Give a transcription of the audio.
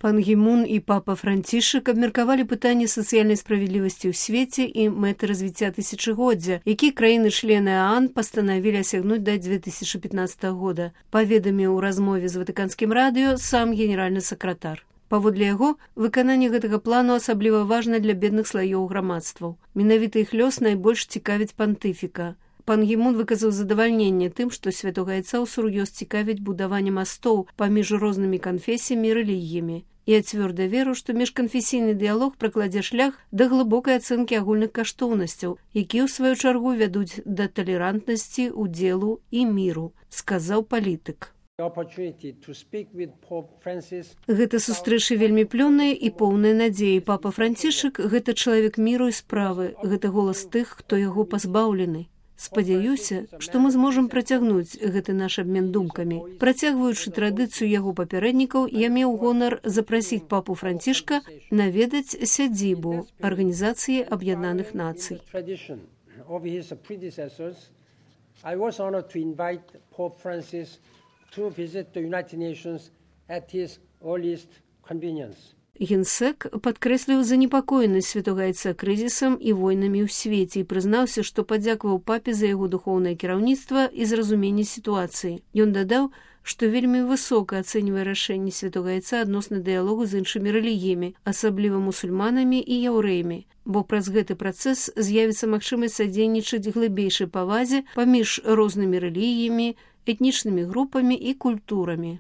Пан Гі Мун і папа Францішак абмеркавалі пытанне сацыяльнай справядлівасці ў свеце і мэты развіцця тысячагоддзя, які краіны-члены ААН пастанавілі асягнуць да 2015 года, паведаміў у размове з ватыканскім радыё сам генеральны сакратар. Паводле яго, выкананне гэтага плану асабліва важна для бедных слаёў грамадстваў. Менавіта іх лёс найбольш цікавіць пантыфіка. Пан Гі Мун выказаў задавальненне тым, што святога айца ўсур'ёз цікавіць будаванне мастоў паміж рознымі канфесіямі і рэлігіямі. Я цвёрда веру, што міжканфесійны дыялог пракладзе шлях да глыбокай ацэнкі агульных каштоўнасцяў, якія ў сваю чаргу вядуць да талерантнасці, удзелу і міру, сказаў палітык. Гэта сустрэчы вельмі плённыя і поўныя надзеі. Папа Францішак – гэта чалавек міру і справы, гэта голас тых, хто яго пазбаўлены. Спадзяюся, што мы зможам працягнуць гэты наш абмен думкамі. Працягваючы традыцыю яго папярэднікаў, я меў гонар запрасіць папу Францішка наведаць сядзібу Арганізацыі Аб'яднаных Нацый. Генсек падкрэсліў занепакоенасць святога айца крызісам і войнамі ў свеце і прызнаўся, што падзякаваў папе за яго духоўнае кіраўніцтва і зразуменне сітуацыі. Ён дадаў, што вельмі высока ацэньвае рашэнне святога айца адносна дыялогу з іншымі рэлігіямі, асабліва мусульманамі і яўрэямі, бо праз гэты працэс з'явіцца магчымасць садзейнічаць глыбейшай павазе паміж рознымі рэлігіямі, этнічнымі групамі і культурамі.